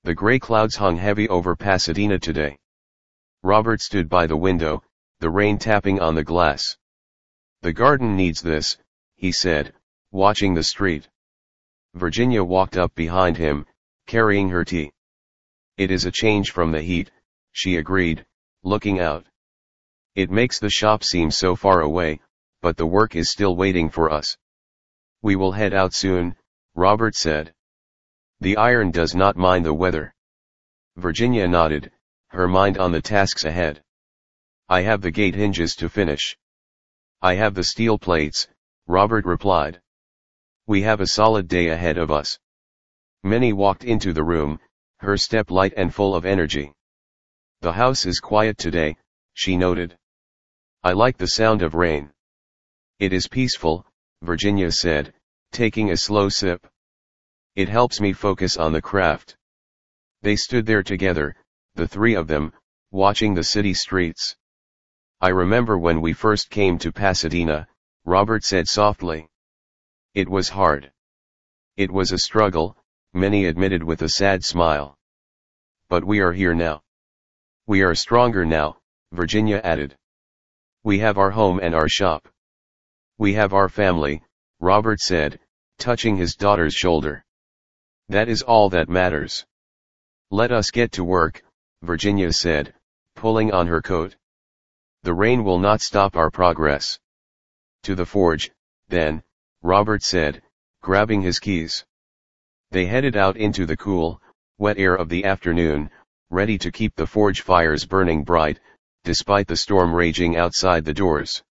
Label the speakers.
Speaker 1: The gray clouds hung heavy over Pasadena today. Robert stood by the window, the rain tapping on the glass. "The garden needs this," he said, watching the street. Virginia walked up behind him, carrying her tea. "It is a change from the heat," she agreed, looking out. "It makes the shop seem so far away, but the work is still waiting for us." "We will head out soon," Robert said. "The iron does not mind the weather." Virginia nodded, her mind on the tasks ahead. "I have the gate hinges to finish." "I have the steel plates," Robert replied. "We have a solid day ahead of us." Minnie walked into the room, her step light and full of energy. "The house is quiet today," she noted. "I like the sound of rain." "It is peaceful," Virginia said, taking a slow sip. "It helps me focus on the craft." They stood there together, the three of them, watching the city streets. "I remember when we first came to Pasadena," Robert said softly. "It was hard. It was a struggle," Minnie admitted with a sad smile. "But we are here now." "We are stronger now," Virginia added. "We have our home and our shop." "We have our family," Robert said, touching his daughter's shoulder. "That is all that matters." "Let us get to work," Virginia said, pulling on her coat. "The rain will not stop our progress." "To the forge, then," Robert said, grabbing his keys. They headed out into the cool, wet air of the afternoon, ready to keep the forge fires burning bright, despite the storm raging outside the doors.